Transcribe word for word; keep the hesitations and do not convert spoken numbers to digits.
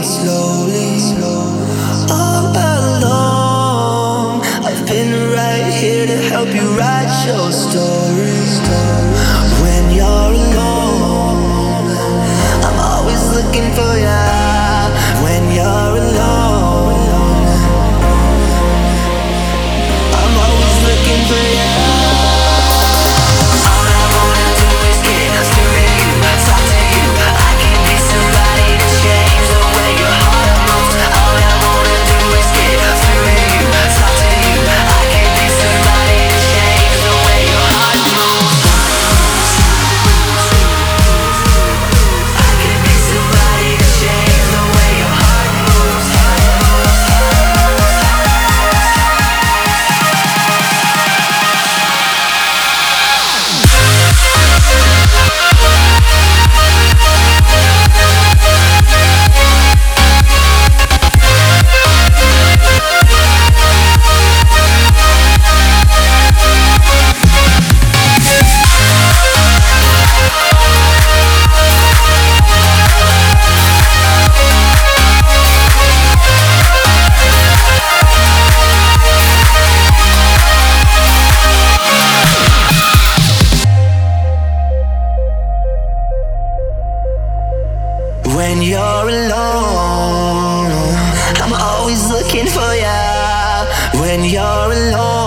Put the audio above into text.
slowly. All along, I've been right here to help you write your story. When you're alone, I'm always looking for ya. When you're alone, I'm always looking for ya. All I wanna do is get through to you, talk to you. I can be somebody to change the way your heart moves. All I wanna do is get through to you, talk to you. I can be somebody to change the way your heart moves. I can be somebody to change the way your heart moves. When you're alone, I'm always looking for ya. When you're alone